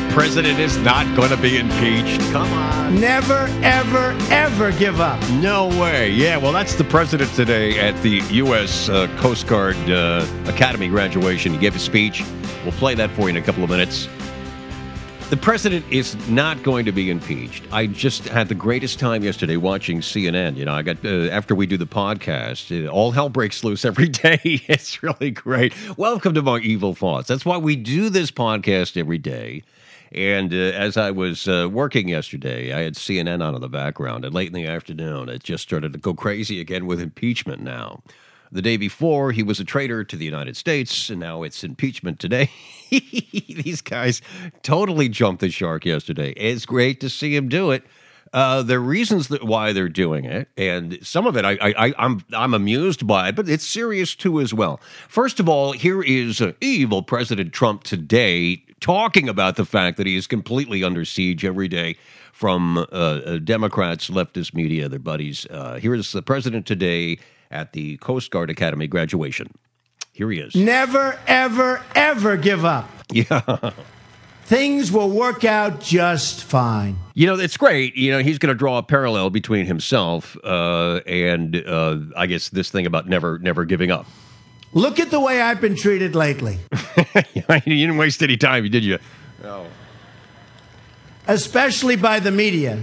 president is not going to be impeached. Come on. Never, ever, ever give up. No way. Yeah, well, that's the president today at the U.S. Coast Guard Academy graduation. He gave a speech. We'll play that for you in a couple of minutes. The president is not going to be impeached. I just had the greatest time yesterday watching CNN. You know, I got after we do the podcast, all hell breaks loose every day. It's really great. Welcome to my evil thoughts. That's why we do this podcast every day. And as I was working yesterday, I had CNN on in the background. And late in the afternoon, it just started to go crazy again with impeachment now. The day before, he was a traitor to the United States, and now it's impeachment today. These guys totally jumped the shark yesterday. It's great to see him do it. There are reasons why they're doing it, and some of it I'm amused by it, but it's serious too as well. First of all, here is evil President Trump today talking about the fact that he is completely under siege every day from Democrats, leftist media, their buddies. Here is the president today at the Coast Guard Academy graduation. Here he is. Never, ever, ever give up. Yeah. Things will work out just fine. You know, it's great. You know, he's going to draw a parallel between himself and I guess this thing about never giving up. Look at the way I've been treated lately. You didn't waste any time, did you? No. Especially by the media.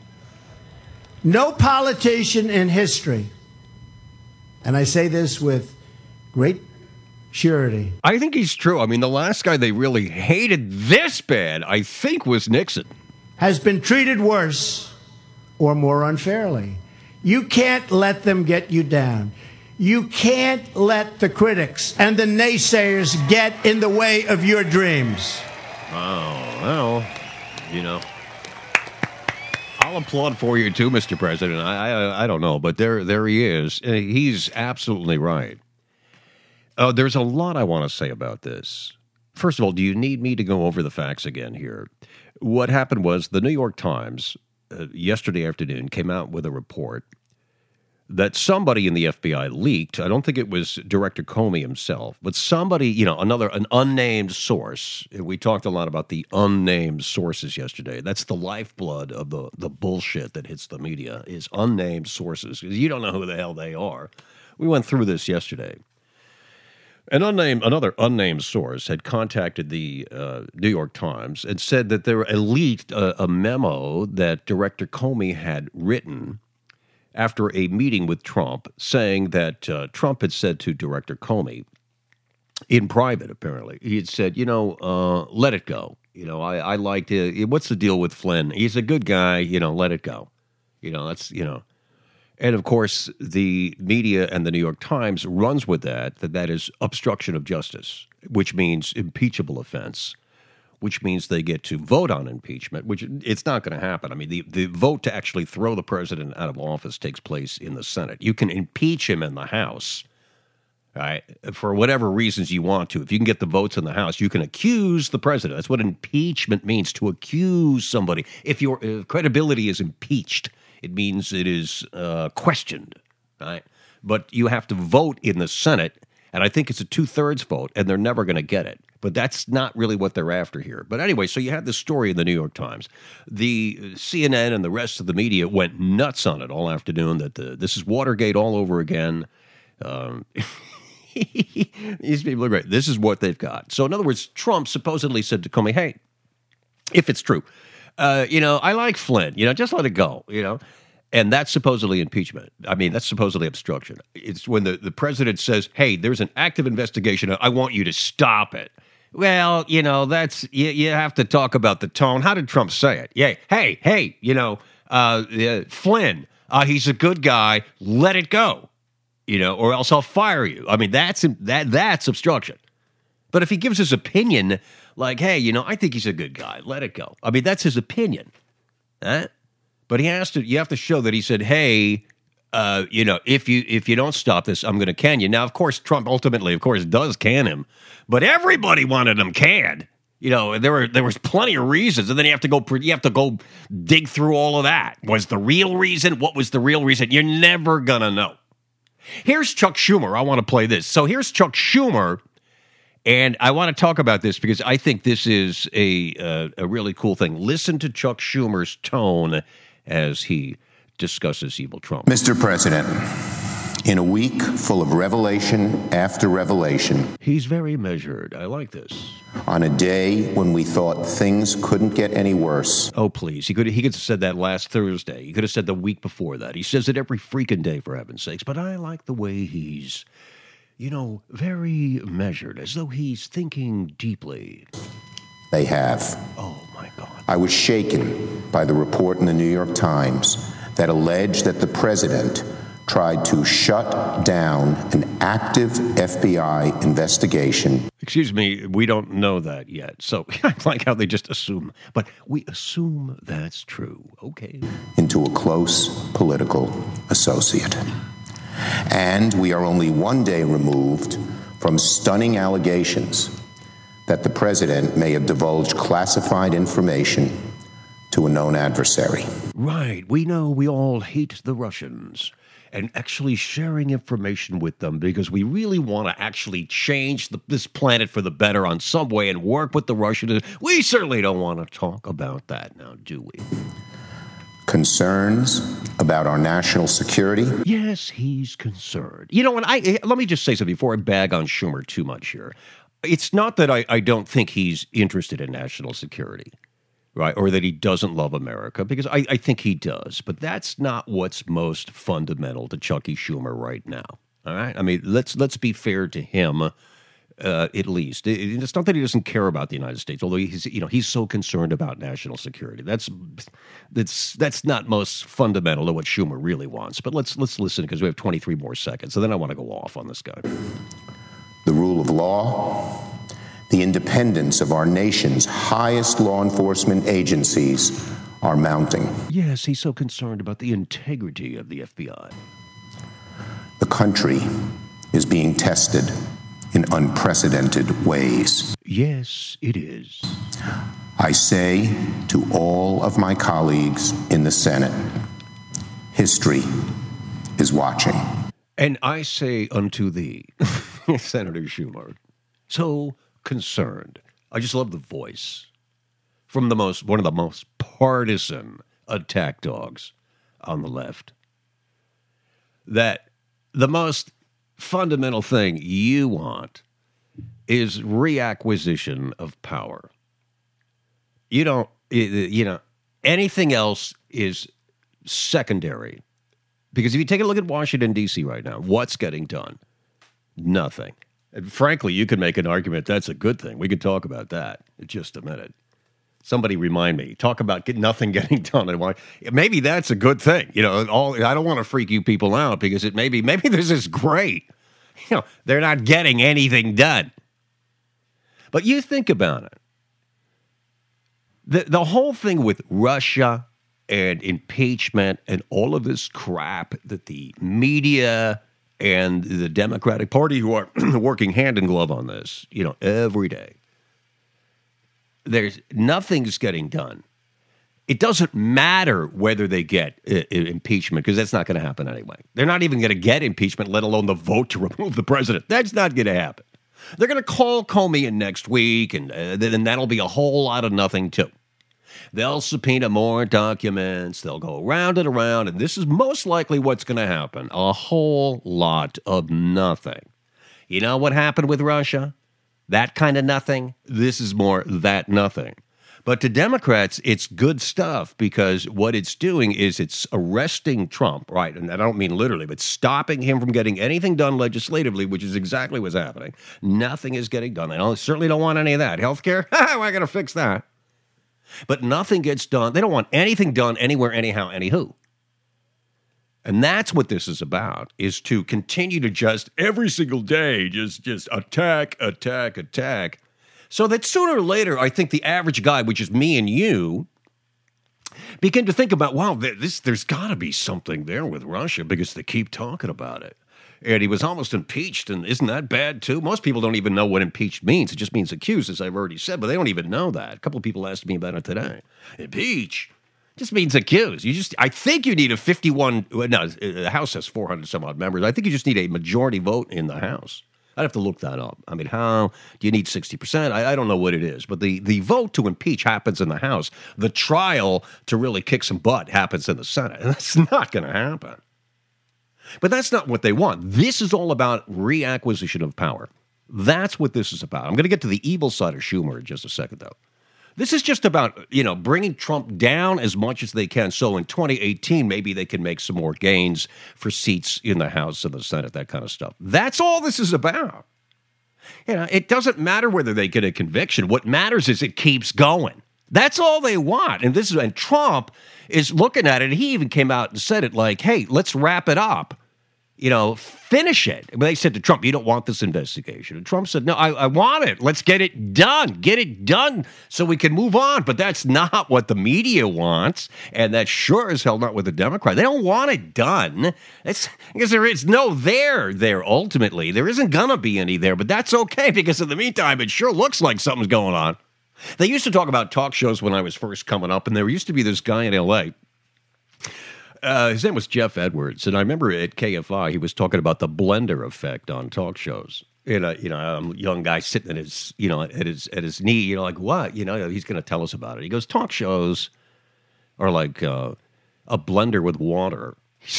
No politician in history, and I say this with great surety. I think he's true. I mean, the last guy they really hated this bad, I think, was Nixon. Has been treated worse or more unfairly. You can't let them get you down. You can't let the critics and the naysayers get in the way of your dreams. Oh, well, you know. I'll applaud for you too, Mr. President. I don't know, but there he is. He's absolutely right. There's a lot I want to say about this. First of all, do you need me to go over the facts again here? What happened was the New York Times yesterday afternoon came out with a report that somebody in the FBI leaked. I don't think it was Director Comey himself, but somebody, an unnamed source. We talked a lot about the unnamed sources yesterday. That's the lifeblood of the bullshit that hits the media is unnamed sources, because you don't know who the hell they are. We went through this yesterday. Another unnamed source had contacted the New York Times and said that there leaked a memo that Director Comey had written after a meeting with Trump, saying that Trump had said to Director Comey, in private apparently, he had said, let it go. I liked it. What's the deal with Flynn? He's a good guy, let it go. And of course, the media and the New York Times runs with that is obstruction of justice, which means impeachable offense, which means they get to vote on impeachment, which it's not going to happen. I mean, the vote to actually throw the president out of office takes place in the Senate. You can impeach him in the House, right, for whatever reasons you want to. If you can get the votes in the House, you can accuse the president. That's what impeachment means, to accuse somebody. If your credibility is impeached, it means it is questioned, right? But you have to vote in the Senate, and I think it's a 2/3 vote, and they're never going to get it. But that's not really what they're after here. But anyway, so you had this story in the New York Times. The CNN and the rest of the media went nuts on it all afternoon, that this is Watergate all over again. These people are great. This is what they've got. So in other words, Trump supposedly said to Comey, hey, if it's true, I like Flynn, just let it go, And that's supposedly impeachment. I mean, that's supposedly obstruction. It's when the president says, hey, there's an active investigation. I want you to stop it. Well, that's, you have to talk about the tone. How did Trump say it? Yeah. Hey, Flynn, he's a good guy. Let it go, or else I'll fire you. I mean, that's obstruction. But if he gives his opinion, like, hey, I think he's a good guy, let it go. I mean, that's his opinion. Huh? But you have to show that he said, hey, if you don't stop this, I'm going to can you. Now, of course, Trump ultimately, of course, does can him, but everybody wanted him canned. There was plenty of reasons, and then you have to go dig through all of that. Was the real reason? What was the real reason? You're never gonna know. Here's Chuck Schumer. I want to play this. So here's Chuck Schumer And I want to talk about this because I think this is a really cool thing. Listen to Chuck Schumer's tone as he discusses evil Trump. Mr. President, in a week full of revelation after revelation, he's very measured. I like this. On a day when we thought things couldn't get any worse. Oh, please. He could have said that last Thursday. He could have said the week before that. He says it every freaking day, for heaven's sakes. But I like the way he's, very measured, as though he's thinking deeply. They have. Oh, my God. I was shaken by the report in the New York Times that alleged that the president tried to shut down an active FBI investigation. Excuse me, we don't know that yet. So I like how they just assume. But we assume that's true. Okay. Into a close political associate. And we are only one day removed from stunning allegations that the president may have divulged classified information to a known adversary. Right. We know we all hate the Russians. And actually sharing information with them because we really want to actually change this planet for the better on some way and work with the Russians. We certainly don't want to talk about that now, do we? Concerns about our national security? Yes, he's concerned. Let me just say something before I bag on Schumer too much here. It's not that I don't think he's interested in national security. Right, or that he doesn't love America, because I think he does. But that's not what's most fundamental to Chucky Schumer right now. All right, I mean, let's be fair to him, at least. It's not that he doesn't care about the United States, although he's so concerned about national security. That's not most fundamental to what Schumer really wants. But let's listen because we have 23 more seconds. So then I want to go off on this guy. The rule of law. The independence of our nation's highest law enforcement agencies are mounting. Yes, he's so concerned about the integrity of the FBI. The country is being tested in unprecedented ways. Yes, it is. I say to all of my colleagues in the Senate, history is watching. And I say unto thee, Senator Schumer, so concerned. I just love the voice from one of the most partisan attack dogs on the left. That the most fundamental thing you want is reacquisition of power. Anything else is secondary. Because if you take a look at Washington, D.C. right now, what's getting done? Nothing. And frankly, you could make an argument that's a good thing. We could talk about that in just a minute. Somebody remind me. Talk about nothing getting done. Maybe that's a good thing. I don't want to freak you people out because maybe this is great. They're not getting anything done. But you think about it. The whole thing with Russia and impeachment and all of this crap that the media and the Democratic Party, who are working hand in glove on this, every day. Nothing's getting done. It doesn't matter whether they get impeachment, because that's not going to happen anyway. They're not even going to get impeachment, let alone the vote to remove the president. That's not going to happen. They're going to call Comey in next week, and then that'll be a whole lot of nothing, too. They'll subpoena more documents. They'll go around and around, and this is most likely what's going to happen. A whole lot of nothing. You know what happened with Russia? That kind of nothing. This is more that nothing. But to Democrats, it's good stuff because what it's doing is it's arresting Trump, right? And I don't mean literally, but stopping him from getting anything done legislatively, which is exactly what's happening. Nothing is getting done. They certainly don't want any of that. Healthcare? We're going to fix that. But nothing gets done. They don't want anything done anywhere, anyhow, anywho. And that's what this is about, is to continue to just every single day, just attack. So that sooner or later, I think the average guy, which is me and you, begin to think about, wow, there's got to be something there with Russia because they keep talking about it. And he was almost impeached, and isn't that bad, too? Most people don't even know what impeached means. It just means accused, as I've already said, but they don't even know that. A couple of people asked me about it today. Impeach just means accused. I think you need a 51, no, the House has 400 some odd members. I think you just need a majority vote in the House. I'd have to look that up. I mean, how do you need 60%? I don't know what it is. But the vote to impeach happens in the House. The trial to really kick some butt happens in the Senate. And that's not going to happen. But that's not what they want. This is all about reacquisition of power. That's what this is about. I'm going to get to the evil side of Schumer in just a second, though. This is just about, bringing Trump down as much as they can. So in 2018, maybe they can make some more gains for seats in the House and the Senate, that kind of stuff. That's all this is about. It doesn't matter whether they get a conviction. What matters is it keeps going. That's all they want. And Trump is looking at it. He even came out and said it like, hey, let's wrap it up. Finish it. But they said to Trump, you don't want this investigation. And Trump said, no, I want it. Let's get it done. Get it done so we can move on. But that's not what the media wants. And that's sure as hell not what the Democrats. They don't want it done. Because there is no there ultimately. There isn't going to be any there. But that's okay because in the meantime, it sure looks like something's going on. They used to talk about talk shows when I was first coming up. And there used to be this guy in L.A., his name was Jeff Edwards, and I remember at KFI he was talking about the blender effect on talk shows. A young guy sitting at his, at his knee, like what? He's going to tell us about it. He goes, talk shows are like a blender with water.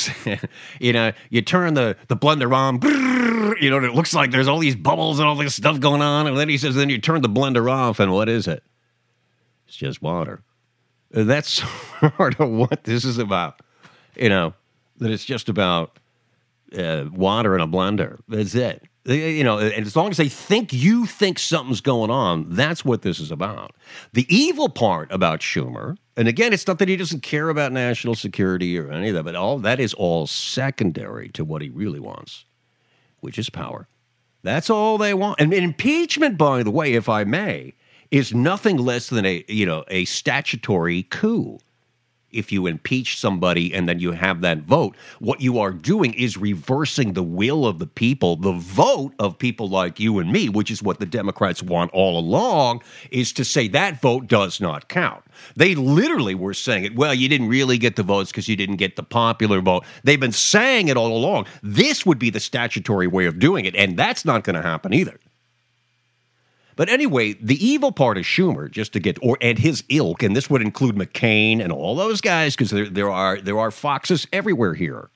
You turn the blender on, and it looks like there's all these bubbles and all this stuff going on, and then he says, then you turn the blender off, and what is it? It's just water. That's sort of what this is about. That it's just about water in a blender. That's it. And as long as they think you think something's going on, that's what this is about. The evil part about Schumer, and again, it's not that he doesn't care about national security or any of that, but all that is all secondary to what he really wants, which is power. That's all they want. And impeachment, by the way, if I may, is nothing less than a statutory coup. If you impeach somebody and then you have that vote, what you are doing is reversing the will of the people. The vote of people like you and me, which is what the Democrats want all along, is to say that vote does not count. They literally were saying it, well, you didn't really get the votes because you didn't get the popular vote. They've been saying it all along. This would be the statutory way of doing it, and that's not going to happen either. But anyway, the evil part of Schumer, just to get, and his ilk, and this would include McCain and all those guys, because there are foxes everywhere here.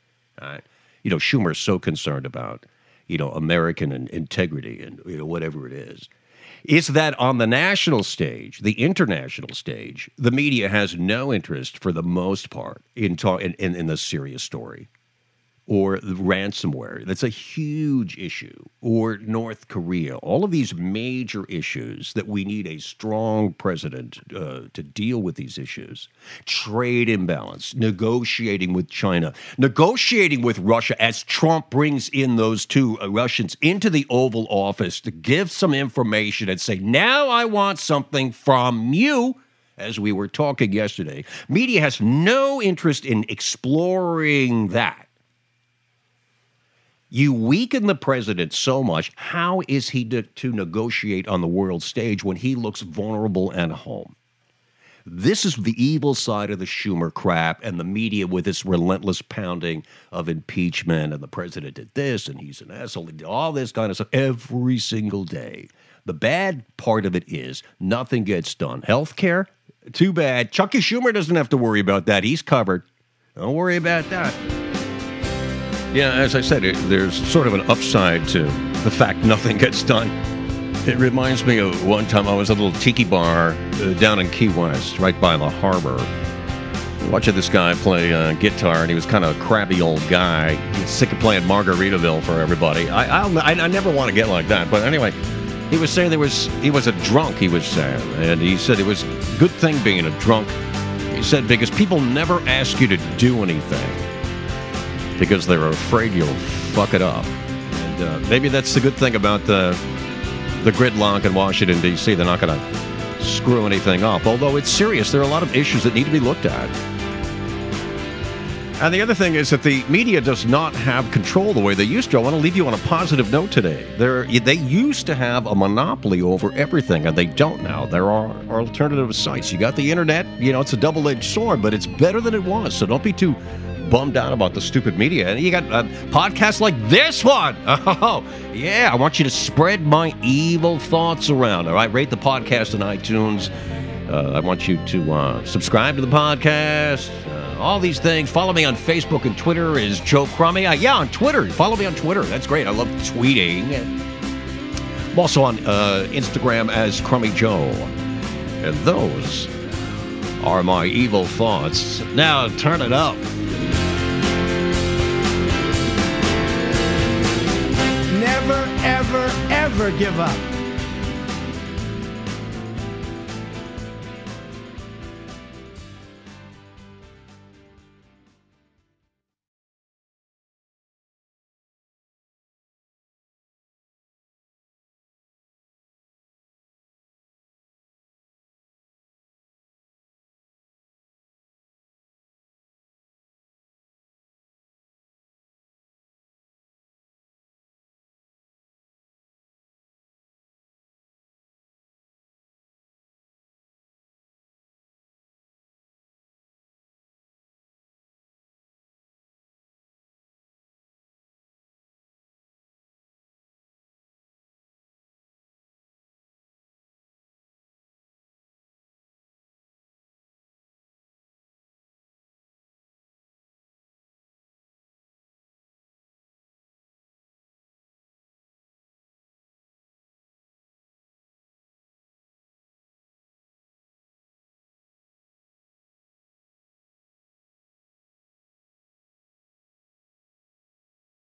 Schumer is so concerned about, American integrity and whatever it is that on the national stage, the international stage, the media has no interest for the most part in the serious story. Or ransomware, that's a huge issue, or North Korea, all of these major issues that we need a strong president to deal with these issues. Trade imbalance, negotiating with China, negotiating with Russia as Trump brings in those two Russians into the Oval Office to give some information and say, now I want something from you. As we were talking yesterday, media has no interest in exploring that. You weaken the president so much, how is he to negotiate on the world stage when he looks vulnerable at home? This is the evil side of the Schumer crap, and the media with its relentless pounding of impeachment, and the president did this, and he's an asshole, and all this kind of stuff every single day. The bad part of it is nothing gets done. Healthcare, too bad. Chucky Schumer doesn't have to worry about that. He's covered. Don't worry about that. Yeah, as I said, there's sort of an upside to the fact nothing gets done. It reminds me of one time I was at a little tiki bar down in Key West, right by the harbor. Watching this guy play guitar, and he was kind of a crabby old guy. He was sick of playing Margaritaville for everybody. I never want to get like that, but anyway, he was saying he was a drunk, he was saying, and he said it was a good thing being a drunk. He said, because people never ask you to do anything, because they're afraid you'll fuck it up. And maybe that's the good thing about the gridlock in Washington, D.C. They're not going to screw anything up. Although it's serious, there are a lot of issues that need to be looked at. And the other thing is that the media does not have control the way they used to. I want to leave you on a positive note today. They used to have a monopoly over everything, and they don't now. There are alternative sites. You got the internet. It's a double-edged sword, but it's better than it was. So don't be too bummed out about the stupid media. And you got podcasts like this one. Oh, yeah. I want you to spread my evil thoughts around. All right. Rate the podcast on iTunes. I want you to subscribe to the podcast. All these things. Follow me on Facebook and Twitter is Joe Crummy. Yeah, on Twitter. Follow me on Twitter. That's great. I love tweeting. I'm also on Instagram as Crummy Joe. And those are my evil thoughts. Now turn it up. Never, ever, ever give up.